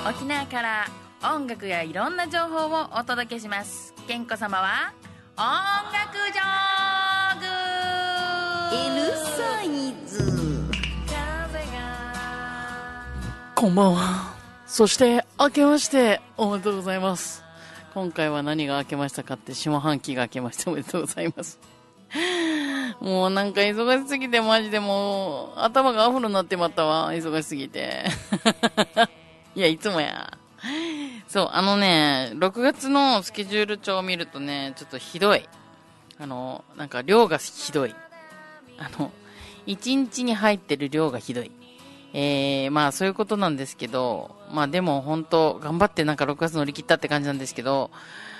沖縄から音楽やいろんな情報をお届けします。健子様は音楽ジョーグ L サイズ。 こんばんは。そして明けましておめでとうございます。今回は何が明けましたかって、下半期が明けましておめでとうございます。もうなんか忙しすぎてマジでもう頭がアフロになってまったわ。忙しすぎて。いや、いつもや。そう、6月のスケジュール帳を見るとね、ちょっとひどい。なんか量がひどい。1日に入ってる量がひどい。まあそういうことなんですけど、まあでも本当頑張ってなんか6月乗り切ったって感じなんですけど、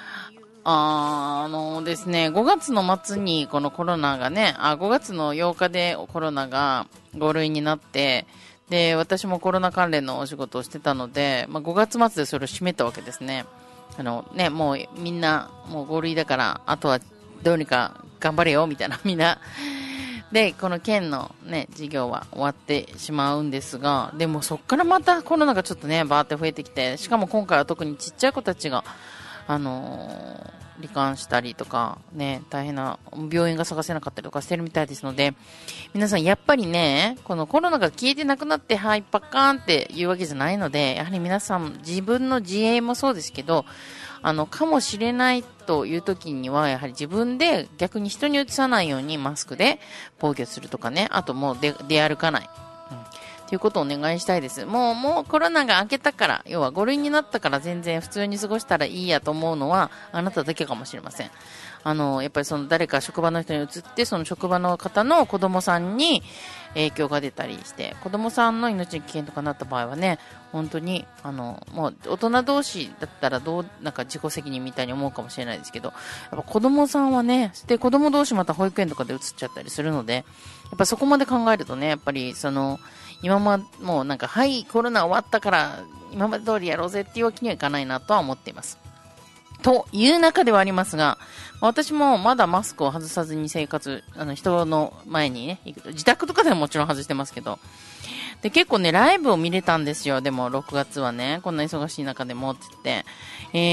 ですね、5月の末にこのコロナがね、5月の8日でコロナが5類になって、で、私もコロナ関連のお仕事をしてたので、まあ5月末でそれを締めたわけですね。もうみんなもう5類だから、あとはどうにか頑張れよ、みたいな、みんな。で、この県のね、事業は終わってしまうんですが、でもそっからまたコロナがちょっとね、バーって増えてきて、しかも今回は特にちっちゃい子たちが、罹患したりとか、ね、大変な病院が探せなかったりとかしてるみたいですので、皆さんやっぱりね、このコロナが消えてなくなって、はい、パッカーンっていうわけじゃないので、やはり皆さん自分の自衛もそうですけど、かもしれないという時には、やはり自分で逆に人にうつさないようにマスクで防御するとかね、あともう出歩かない。ということをお願いしたいです。もうコロナが明けたから、要は5類になったから全然普通に過ごしたらいいやと思うのは、あなただけかもしれません。やっぱりその誰か職場の人に移って、その職場の方の子供さんに影響が出たりして、子供さんの命に危険とかなった場合はね、本当に、もう大人同士だったらなんか自己責任みたいに思うかもしれないですけど、やっぱ子供さんはね、で子供同士また保育園とかで移っちゃったりするので、やっぱそこまで考えるとね、やっぱりもうなんか、はい、コロナ終わったから、今まで通りやろうぜっていうわけにはいかないなとは思っています。という中ではありますが、私もまだマスクを外さずに生活、人の前にね、行くと、自宅とかでももちろん外してますけど、で、結構ね、ライブを見れたんですよ。でも、6月はね、こんな忙しい中でもって言って。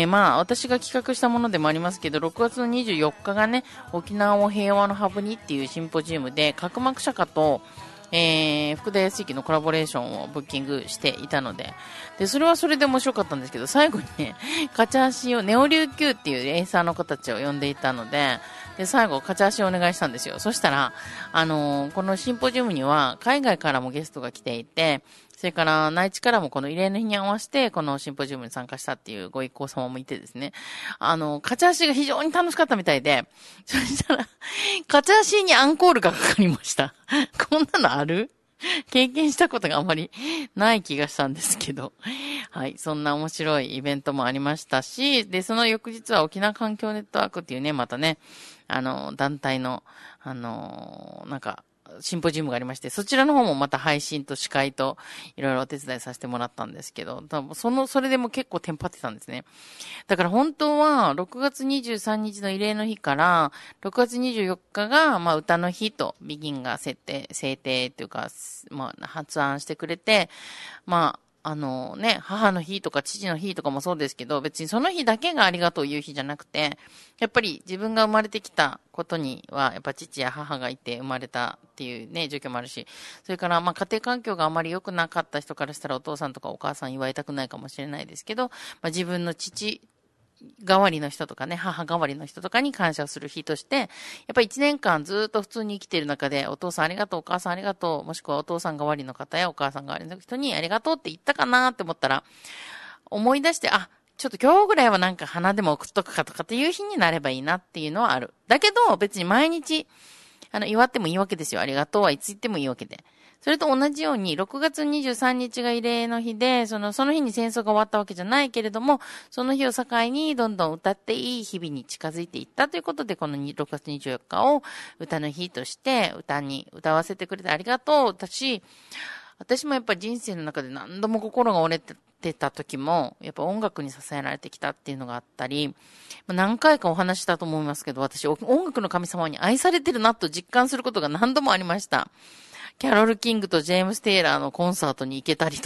まあ、私が企画したものでもありますけど、6月の24日がね、沖縄を平和のハブにっていうシンポジウムで、角膜釈迦と、福田康之のコラボレーションをブッキングしていたので、それはそれで面白かったんですけど、最後にね、カチャーシを、ネオ琉球っていうエイサーの子たちを呼んでいたので、最後、カチャーシをお願いしたんですよ。そしたら、このシンポジウムには、海外からもゲストが来ていて、それから内地からもこの慰霊の日に合わせて、このシンポジウムに参加したっていうご一行様もいてですね、カチャーシが非常に楽しかったみたいで、そしたら、カチャーシにアンコールがかかりました。こんなのある？経験したことがあまりない気がしたんですけど。はい。そんな面白いイベントもありましたし、で、その翌日は沖縄環境ネットワークっていうね、またね、団体の、なんか、シンポジウムがありまして、そちらの方もまた配信と司会といろいろお手伝いさせてもらったんですけど、多分それでも結構テンパってたんですね。だから本当は6月23日の慰霊の日から6月24日がまあ歌の日とビギンが制定というか、まあ発案してくれて、まあ母の日とか父の日とかもそうですけど、別にその日だけがありがとう言う日じゃなくて、やっぱり自分が生まれてきたことには、やっぱ父や母がいて生まれたっていうね、状況もあるし、それからまあ家庭環境があまり良くなかった人からしたらお父さんとかお母さん祝いたくないかもしれないですけど、まあ自分の父代わりの人とかね、母代わりの人とかに感謝をする日として、やっぱり1年間ずっと普通に生きている中で、お父さんありがとう、お母さんありがとう、もしくはお父さん代わりの方やお母さん代わりの人にありがとうって言ったかなって思ったら、思い出して、ちょっと今日ぐらいはなんか花でも送っとくかとかっていう日になればいいなっていうのはある。だけど、別に毎日、祝ってもいいわけですよ。ありがとうはいつ言ってもいいわけで。それと同じように、6月23日が慰霊の日で、その日に戦争が終わったわけじゃないけれども、その日を境にどんどん歌っていい日々に近づいていったということで、この6月24日を歌の日として歌わせてくれてありがとうだし、私もやっぱり人生の中で何度も心が折れてた時も、やっぱ音楽に支えられてきたっていうのがあったり、何回かお話したと思いますけど、私音楽の神様に愛されてるなと実感することが何度もありました。キャロル・キングとジェームス・テイラーのコンサートに行けたりとか。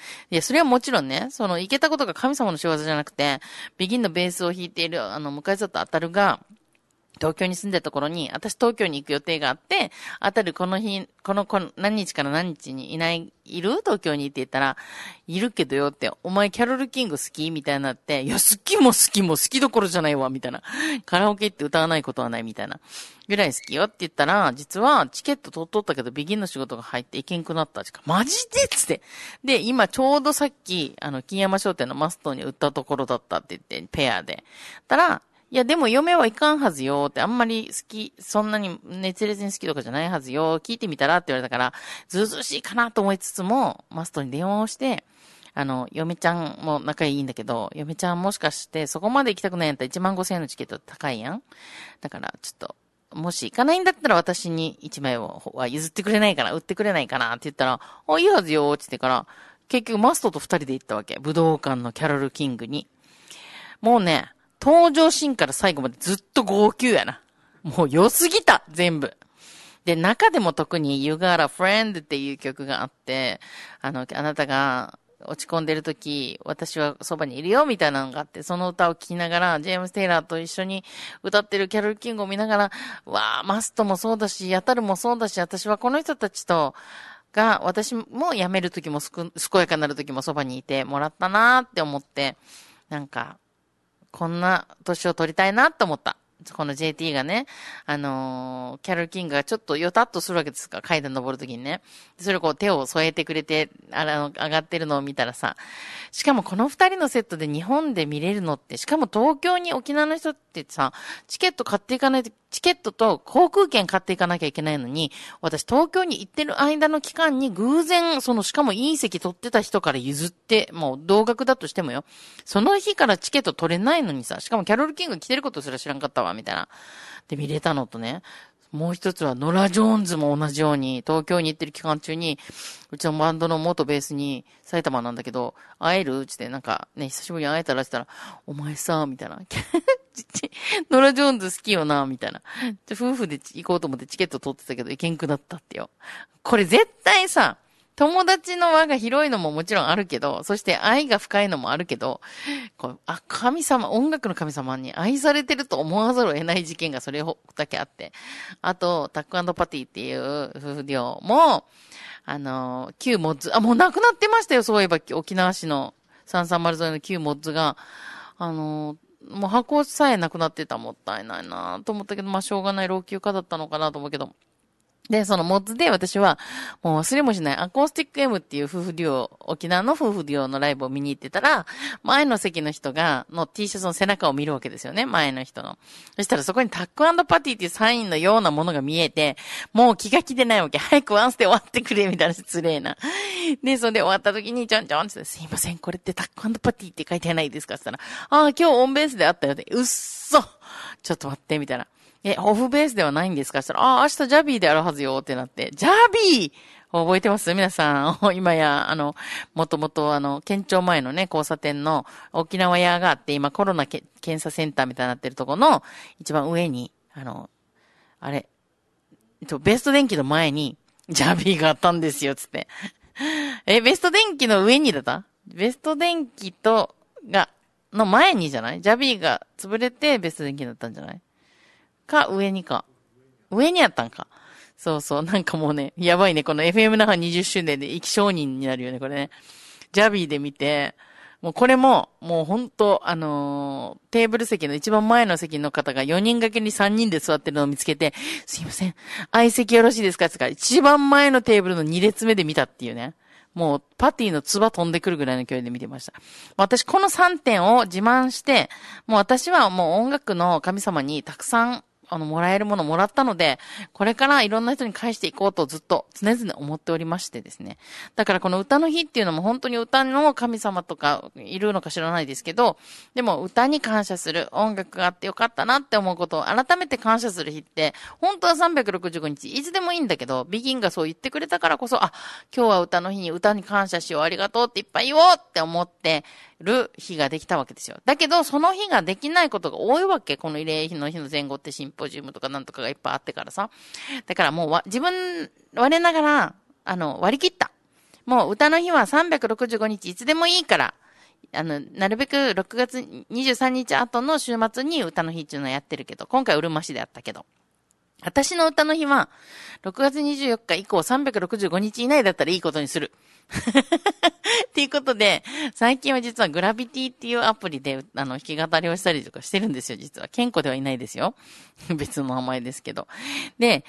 いや、それはもちろんね、いけたことが神様の仕業じゃなくて、ビギンのベースを弾いている、向かい里あたるが、東京に住んでた頃に、私東京に行く予定があって、あたるこの日、何日から何日にいる東京にって言ったら、いるけどよって、お前キャロルキング好きみたいになって、いや、好きも好きも好きどころじゃないわ、みたいな。カラオケ行って歌わないことはない、みたいな。ぐらい好きよって言ったら、実はチケット取っとったけど、ビギンの仕事が入って行けんくなった。マジでつって。で、今ちょうどさっき、金山商店のマストに売ったところだったって言って、ペアで。たら、いや、でも嫁はいかんはずよって、あんまりそんなに熱烈に好きとかじゃないはずよ。聞いてみたらって言われたから、ずうずうしいかなと思いつつも、マストに電話をして、嫁ちゃんも仲いいんだけど、嫁ちゃんもしかしてそこまで行きたくないんやったら1万5千円のチケット高いやん。だから、ちょっと、もし行かないんだったら私に1枚は譲ってくれないかな、売ってくれないかなって言ったら、いいはずよって言ってから、結局マストと2人で行ったわけ。武道館のキャロルキングに。もうね、登場シーンから最後までずっと号泣やな。もう良すぎた全部。で、中でも特に You Got a Friend っていう曲があって、あなたが落ち込んでる時、私はそばにいるよみたいなのがあって、その歌を聴きながら、ジェームス・テイラーと一緒に歌ってるキャロル・キングを見ながら、わー、マストもそうだし、ヤタルもそうだし、私はこの人たちと、私も辞める時も健やかになる時もそばにいてもらったなーって思って、なんか、こんな年を取りたいなと思った。この JT がね、キャロル・キングがちょっとヨタっとするわけですか、階段登るときにね。それをこう手を添えてくれて、上がってるのを見たらさ、しかもこの二人のセットで日本で見れるのって、しかも東京に沖縄の人ってさ、チケット買っていかないと、チケットと航空券買っていかなきゃいけないのに、私東京に行ってる間の期間に偶然、しかもいい席取ってた人から譲って、もう同額だとしてもよ。その日からチケット取れないのにさ、しかもキャロル・キング来てることすら知らんかったわ、みたいな。で、見れたのとね。もう一つは、ノラ・ジョーンズも同じように、東京に行ってる期間中に、うちのバンドの元ベースに、埼玉なんだけど、会えるつって、なんかね、久しぶりに会えたらしたら、お前さ、みたいな。ノラ・ジョーンズ好きよな、みたいな。夫婦で行こうと思ってチケット取ってたけど、行けんくなったってよ。これ絶対さ、友達の輪が広いのももちろんあるけど、そして愛が深いのもあるけど、神様、音楽の神様に愛されてると思わざるを得ない事件がそれだけあって。あと、タック&パティっていう夫婦寮も、旧モッズ、もう亡くなってましたよ、そういえば、沖縄市の330沿いの旧モッズが、もう箱さえなくなってた、もったいないなと思ったけど、しょうがない老朽化だったのかなと思うけど、で、そのモッズで私は、もう忘れもしないアコースティック M っていう夫婦デュオ、沖縄の夫婦デュオのライブを見に行ってたら、前の席の人の T シャツの背中を見るわけですよね、前の人の。そしたらそこにタック&パティっていうサインのようなものが見えて、もう気が気でないわけ。早くワンスで終わってくれ、みたいな失礼な。で、それで終わった時に、ちょんちょんってすいません、これってタック&パティって書いてないですかって言ったら、今日オンベースであったよで、うっそちょっと待って、みたいな。オフベースではないんですかしたら、明日ジャビーであるはずよってなって、ジャビー覚えてます皆さん。今や、もともと県庁前のね、交差点の沖縄屋があって、今コロナ検査センターみたいになってるところの一番上に、ベスト電機の前に、ジャビーがあったんですよ、つって。ベスト電機の上にだったベスト電機の前にじゃないジャビーが潰れてベスト電機だったんじゃない上にか。上にあったんか。そうそう。なんかもうね、やばいね。この FM 那覇20周年で生き証人になるよね、これね。ジャビーで見て、もうこれも、もうほんと、テーブル席の一番前の席の方が4人掛けに3人で座ってるのを見つけて、すいません、相席よろしいですかって言ったら、一番前のテーブルの2列目で見たっていうね。もう、パティの唾飛んでくるぐらいの距離で見てました。私、この3点を自慢して、もう私はもう音楽の神様にたくさん、もらえるものもらったので、これからいろんな人に返していこうとずっと常々思っておりましてですね。だからこの歌の日っていうのも本当に歌の神様とかいるのか知らないですけど、でも歌に感謝する、音楽があってよかったなって思うことを改めて感謝する日って、本当は365日いつでもいいんだけど、ビギンがそう言ってくれたからこそ、今日は歌の日に歌に感謝しよう、ありがとうっていっぱい言おうって思ってる日ができたわけですよ。だけど、その日ができないことが多いわけ。この慰霊の日の前後ってシンポジウムとかなんとかがいっぱいあってからさ。だからもう我ながら、割り切った。 もう歌の日は365日いつでもいいから、なるべく6月23日後の週末に歌の日っていうのをやってるけど、今回うるま市であったけど、私の歌の日は、6月24日以降365日以内だったらいいことにする。っていうことで、最近は実はグラビティっていうアプリで、弾き語りをしたりとかしてるんですよ、実は。健康ではいないですよ。別の名前ですけど。で、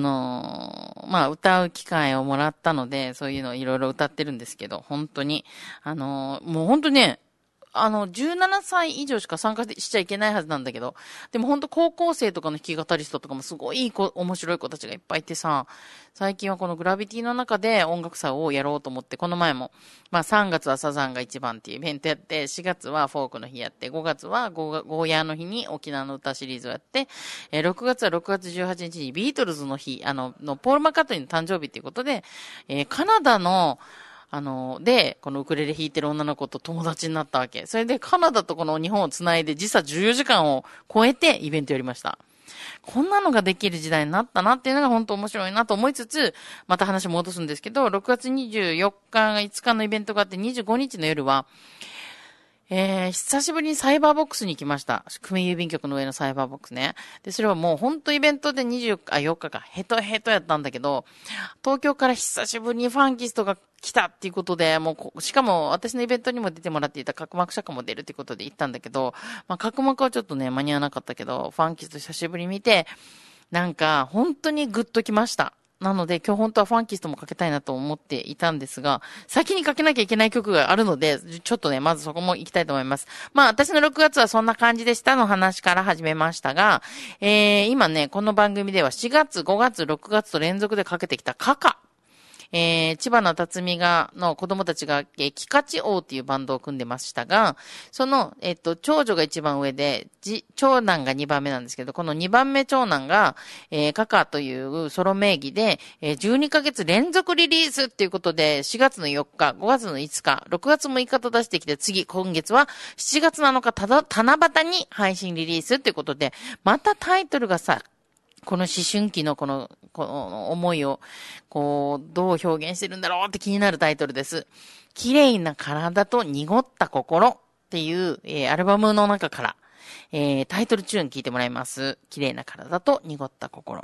歌う機会をもらったので、そういうのをいろいろ歌ってるんですけど、本当に、もう本当ね、17歳以上しか参加しちゃいけないはずなんだけど、でも本当高校生とかの弾き語り人とかもすごい面白い子たちがいっぱいいてさ、最近はこのグラビティの中で音楽祭をやろうと思って、この前も、3月はサザンが一番っていうイベントやって、4月はフォークの日やって、5月はゴーヤーの日に沖縄の歌シリーズをやって、6月は6月18日にビートルズの日、ポール・マッカートニーの誕生日っていうことで、カナダので、このウクレレ弾いてる女の子と友達になったわけ。それでカナダとこの日本をつないで時差14時間を超えてイベントやりました。こんなのができる時代になったなっていうのが本当面白いなと思いつつ、また話戻すんですけど、6月24日が5日のイベントがあって25日の夜は、久しぶりにサイバーボックスに行きました。久米郵便局の上のサイバーボックスね。で、それはもう本当イベントで4日か、ヘトヘトやったんだけど、東京から久しぶりにファンキストが来たっていうことで、しかも私のイベントにも出てもらっていた角膜釈迦も出るっていうことで行ったんだけど、角膜はちょっとね、間に合わなかったけど、ファンキスト久しぶりに見て、なんか、本当にグッときました。なので、今日本当はファンキストもかけたいなと思っていたんですが、先にかけなきゃいけない曲があるので、ちょっとね、まずそこも行きたいと思います。私の6月はそんな感じでしたの話から始めましたが、今ね、この番組では4月、5月、6月と連続でかけてきたカカ。千葉の辰巳の子供たちが、キカチ王っていうバンドを組んでましたが、その、長女が一番上で、長男が2番目なんですけど、この2番目長男が、カカというソロ名義で、12ヶ月連続リリースっていうことで、4月の4日、5月の5日、6月6日と出してきて、今月は7月7日、七夕に配信リリースっていうことで、またタイトルがさ、この思春期のこの思いを、どう表現してるんだろうって気になるタイトルです。綺麗な体と濁った心っていう、アルバムの中から、タイトルチューン聞いてもらいます。綺麗な体と濁った心。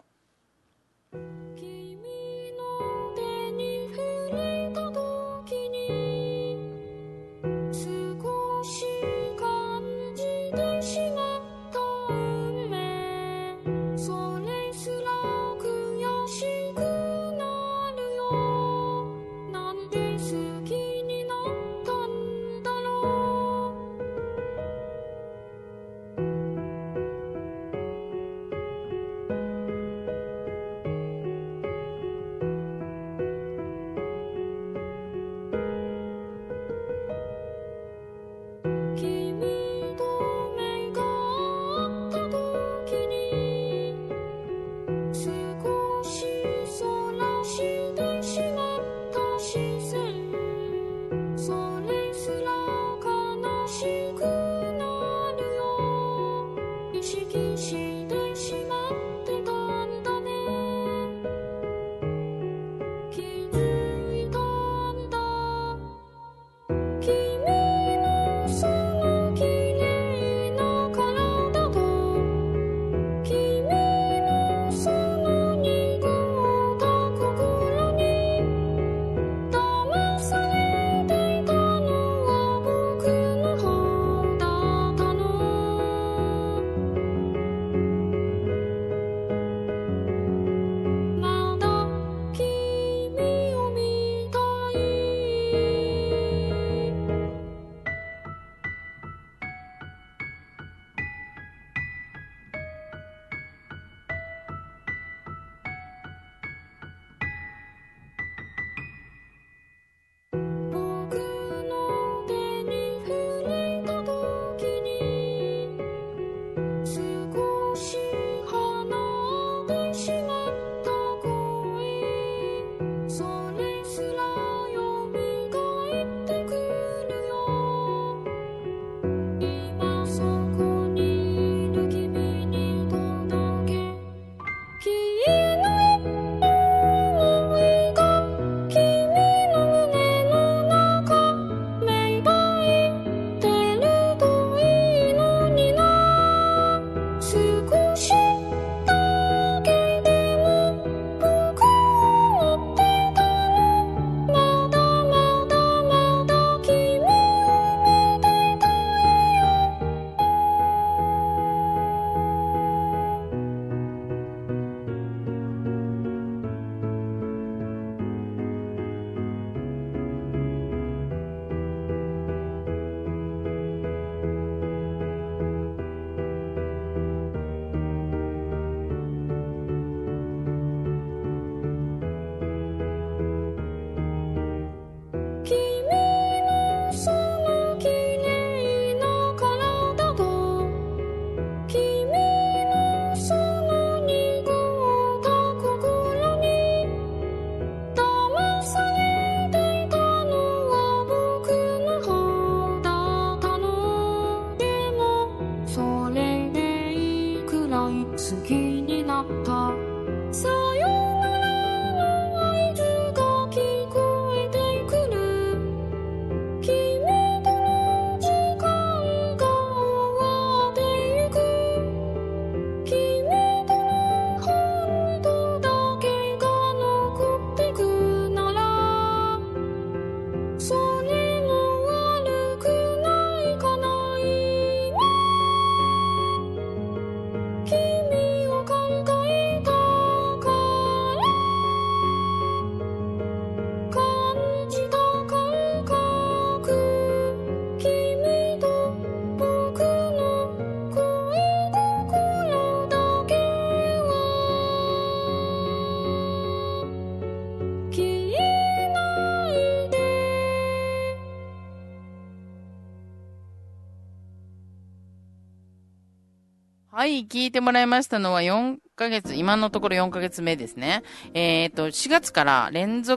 はい、聞いてもらいましたのは4ヶ月、今のところ4ヶ月目ですね。4月から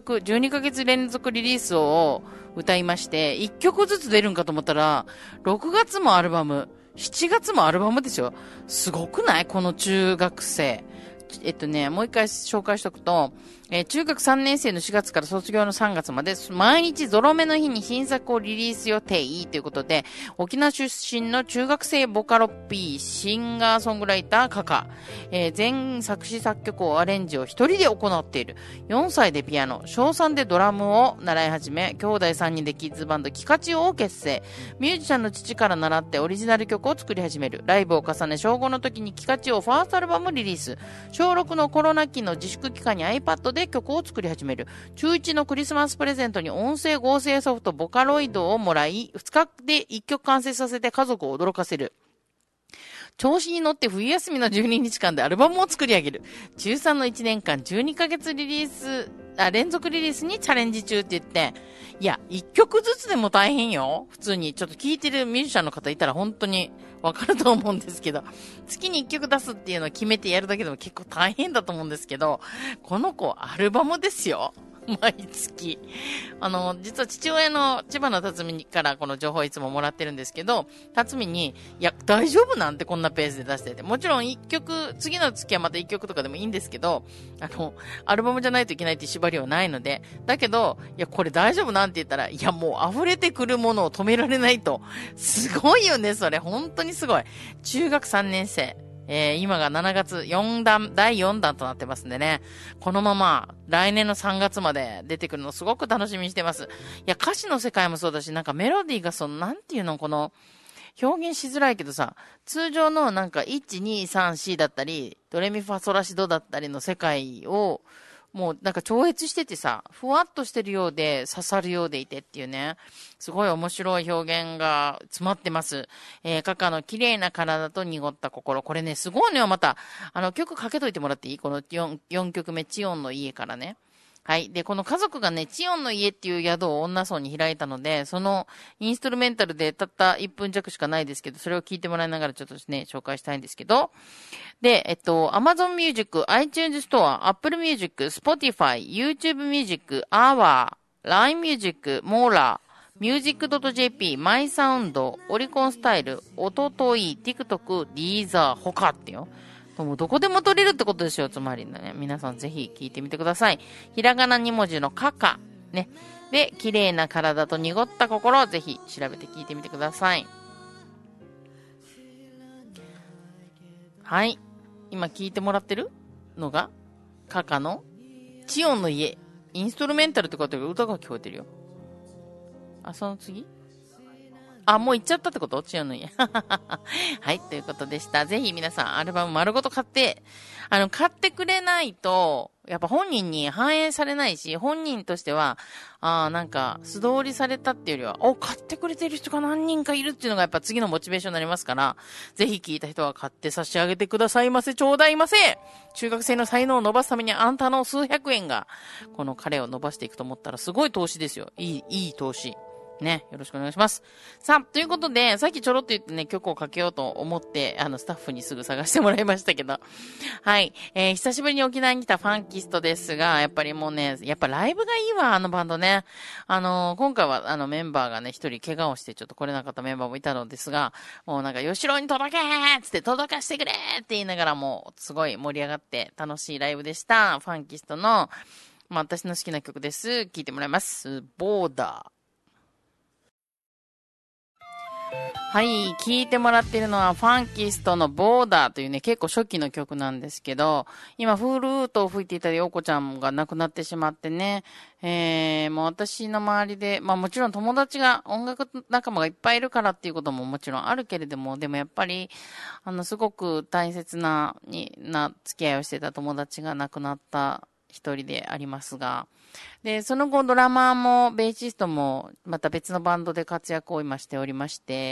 12ヶ月連続リリースを歌いまして、1曲ずつ出るんかと思ったら、6月もアルバム、7月もアルバムですよ。すごくない？この中学生。もう一回紹介しておくと、中学3年生の4月から卒業の3月まで、毎日ゾロ目の日に新作をリリース予定ということで、沖縄出身の中学生ボカロ P、シンガーソングライターカカ、全作詞作曲をアレンジを一人で行っている。4歳でピアノ、小3でドラムを習い始め、兄弟3人でキッズバンドキカチオを結成。ミュージシャンの父から習ってオリジナル曲を作り始める。ライブを重ね、小5の時にキカチオファーストアルバムをリリース。小6のコロナ期の自粛期間に iPad で曲を作り始める。中1のクリスマスプレゼントに音声合成ソフトボカロイドをもらい、2日で1曲完成させて家族を驚かせる。調子に乗って冬休みの12日間でアルバムを作り上げる。中3の1年間12ヶ月連続リリースにチャレンジ中って言って、いや、1曲ずつでも大変よ。普通にちょっと聴いてるミュージシャンの方いたら本当にわかると思うんですけど、月に1曲出すっていうのを決めてやるだけでも結構大変だと思うんですけど、この子アルバムですよ。毎月。実は父親の千葉の辰巳からこの情報をいつももらってるんですけど、辰巳に、いや、大丈夫なんてこんなペースで出してて。もちろん一曲、次の月はまた一曲とかでもいいんですけど、アルバムじゃないといけないっていう縛りはないので、だけど、いや、これ大丈夫なんて言ったら、いや、もう溢れてくるものを止められないと。すごいよね、それ。本当にすごい。中学3年生。今が7月第4弾となってますんでね。このまま来年の3月まで出てくるのすごく楽しみにしてます。いや、歌詞の世界もそうだし、なんかメロディーがなんていうの、この、表現しづらいけどさ、通常のなんか1、2、3、4だったり、ドレミファソラシドだったりの世界を、もうなんか超越しててさ、ふわっとしてるようで刺さるようでいてっていうね、すごい面白い表現が詰まってます。カカの綺麗な体と濁った心。これね、すごいのよ、また。曲かけといてもらっていい？この4曲目、チオンの家からね。はい。で、この家族がね、チオンの家っていう宿を女村に開いたので、そのインストゥルメンタルでたった1分弱しかないですけど、それを聞いてもらいながらちょっとね、紹介したいんですけど、で、Amazon Music、iTunes Store、Apple Music、Spotify、YouTube Music、Hour、LINE Music、Mora、music.jp、マイサウンド、オリコンスタイル、おととい、TikTok、Deezer、他ってよ。もうどこでも撮れるってことですよ、つまりね。皆さんぜひ聞いてみてください。ひらがな2文字のカカ。ね。で、綺麗な体と濁った心をぜひ調べて聞いてみてください。はい。今聞いてもらってるのが、カカのチオンの家。インストルメンタルってことで歌が聞こえてるよ。あ、その次？あ、もう行っちゃったってこと？チオンの家。はい、ということでした。ぜひ皆さん、アルバム丸ごと買って、買ってくれないと、やっぱ本人に反映されないし、本人としては、なんか、素通りされたっていうよりは、買ってくれてる人が何人かいるっていうのがやっぱ次のモチベーションになりますから、ぜひ聞いた人は買って差し上げてくださいませ、ちょうだいませ。中学生の才能を伸ばすためにあんたの数百円が、この彼を伸ばしていくと思ったらすごい投資ですよ。いい投資。ね、よろしくお願いします。さあ、ということで、さっきちょろっと言ってね、曲をかけようと思って、スタッフにすぐ探してもらいましたけど。はい。久しぶりに沖縄に来たファンキストですが、やっぱりもうね、やっぱライブがいいわ、あのバンドね。今回はメンバーがね、一人怪我をしてちょっと来れなかったメンバーもいたのですが、もうなんか、吉郎に届けーっつって届かしてくれーって言いながらもう、すごい盛り上がって楽しいライブでした。ファンキストの、私の好きな曲です。聴いてもらいます。ボーダー。はい、聴いてもらっているのはファンキストのボーダーというね、結構初期の曲なんですけど、今フルートを吹いていた陽子ちゃんが亡くなってしまってね、もう私の周りで、もちろん友達が音楽仲間がいっぱいいるからっていうことももちろんあるけれども、でもやっぱり、すごく大切な付き合いをしてた友達が亡くなった一人でありますが、で、その後ドラマーもベーシストもまた別のバンドで活躍を今しておりまして、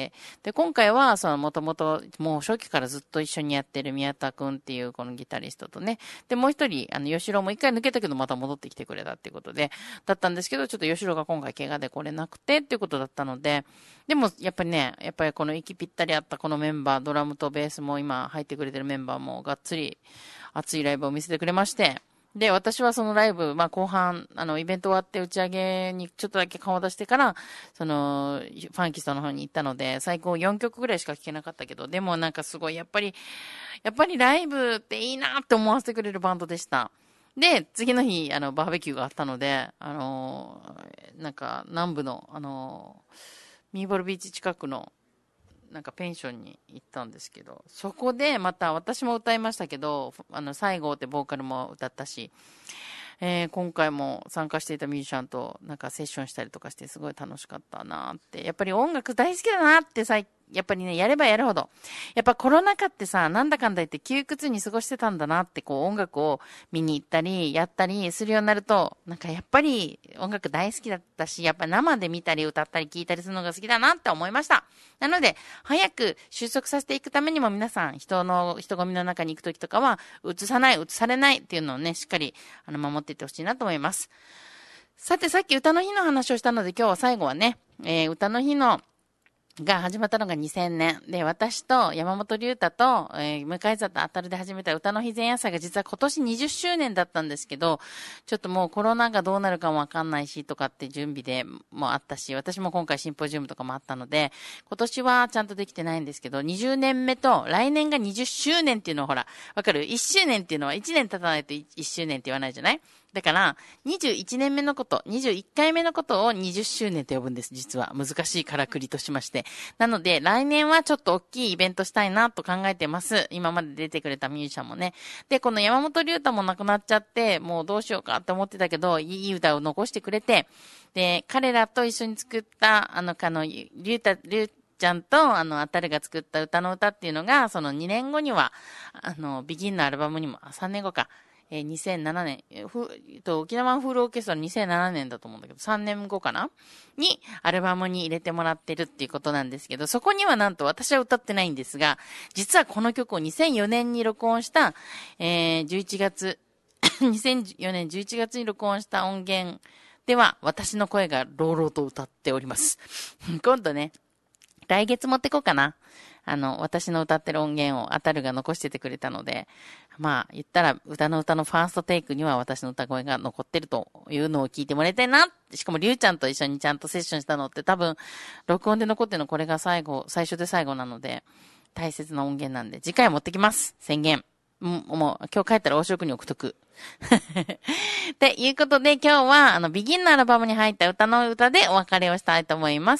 で、今回はそのもともともう初期からずっと一緒にやってる宮田くんっていうこのギタリストとね、で、もう一人、吉郎も一回抜けたけどまた戻ってきてくれたっていうことで、だったんですけど、ちょっと吉郎が今回怪我で来れなくてっていうことだったので、でもやっぱりね、やっぱりこの息ぴったりあったこのメンバー、ドラムとベースも今入ってくれてるメンバーもがっつり熱いライブを見せてくれまして、で、私はそのライブ、後半、イベント終わって打ち上げにちょっとだけ顔を出してから、ファンキストの方に行ったので、最高4曲ぐらいしか聴けなかったけど、でもなんかすごい、やっぱりライブっていいなって思わせてくれるバンドでした。で、次の日、バーベキューがあったので、なんか、南部の、ミーボルビーチ近くの、なんかペンションに行ったんですけど、そこでまた私も歌いましたけど、西郷ってボーカルも歌ったし、今回も参加していたミュージシャンとなんかセッションしたりとかしてすごい楽しかったなって。やっぱり音楽大好きだなってやっぱりね、やればやるほど。やっぱコロナ禍ってさ、なんだかんだ言って窮屈に過ごしてたんだなって、こう音楽を見に行ったり、やったりするようになると、なんかやっぱり音楽大好きだったし、やっぱ生で見たり歌ったり聞いたりするのが好きだなって思いました。なので、早く収束させていくためにも皆さん、人混みの中に行くときとかは、映されないっていうのをね、しっかり、守っていってほしいなと思います。さて、さっき歌の日の話をしたので、今日は最後はね、歌の日のが始まったのが2000年。で、私と山本龍太と、向井里あたるで始めた歌の日前夜祭が実は今年20周年だったんですけど、ちょっともうコロナがどうなるかもわかんないしとかって準備でもあったし、私も今回シンポジウムとかもあったので、今年はちゃんとできてないんですけど、20年目と来年が20周年っていうのをほら、わかる ?1 周年っていうのは1年経たないと1周年って言わないじゃない？だから、21年目のこと、21回目のことを20周年と呼ぶんです、実は。難しいからくりとしまして。なので、来年はちょっと大きいイベントしたいなと考えてます。今まで出てくれたミュージシャンもね。で、この山本龍太も亡くなっちゃって、もうどうしようかって思ってたけど、いい歌を残してくれて、で、彼らと一緒に作った、龍ちゃんと、あたるが作った歌の歌っていうのが、その2年後には、ビギンのアルバムにも、3年後か、2007年、沖縄フールオーケストラ2007年だと思うんだけど、3年後かなに、アルバムに入れてもらってるっていうことなんですけど、そこにはなんと私は歌ってないんですが、実はこの曲を2004年に録音した、11月、2004年11月に録音した音源では、私の声が朗々と歌っております。今度ね、来月持ってこうかな。私の歌ってる音源をあたるが残しててくれたので、まあ、言ったら歌のファーストテイクには私の歌声が残ってるというのを聞いてもらいたいな。しかもりゅうちゃんと一緒にちゃんとセッションしたのって多分、録音で残ってるのこれが最初で最後なので、大切な音源なんで、次回持ってきます。宣言。もう、今日帰ったら大城くんに送っとく。っていうことで、今日は、ビギンのアルバムに入った歌の歌でお別れをしたいと思います。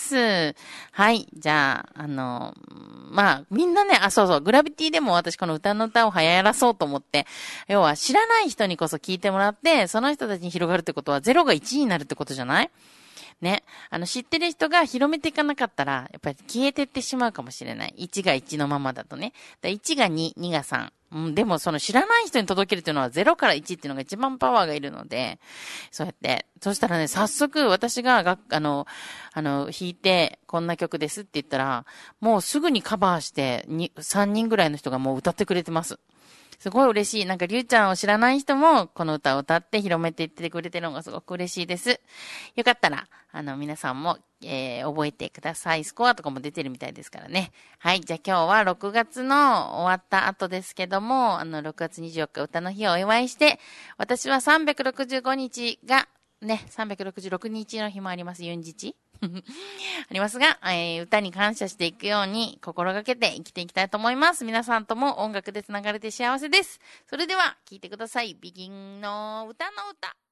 はい。じゃあ、まあ、みんなね、そうそう、グラビティでも私この歌の歌を流行らそうと思って、要は知らない人にこそ聞いてもらって、その人たちに広がるってことは0が1になるってことじゃないね。知ってる人が広めていかなかったら、やっぱり消えてってしまうかもしれない。1が1のままだとね。1が2、2が3。でもその知らない人に届けるっていうのは0から1っていうのが一番パワーがいるので、そうやって、そしたらね、早速私が弾いて、こんな曲ですって言ったら、もうすぐにカバーして、3人ぐらいの人がもう歌ってくれてます。すごい嬉しい。なんか、りゅうちゃんを知らない人も、この歌を歌って広めていってくれてるのがすごく嬉しいです。よかったら、皆さんも、覚えてください。スコアとかも出てるみたいですからね。はい。じゃあ今日は6月の終わった後ですけども、6月24日歌の日をお祝いして、私は365日が、ね、366日の日もあります。ユンジチありますが、歌に感謝していくように心がけて生きていきたいと思います。皆さんとも音楽でつながれて幸せです。それでは聴いてください。ビギンの歌の歌。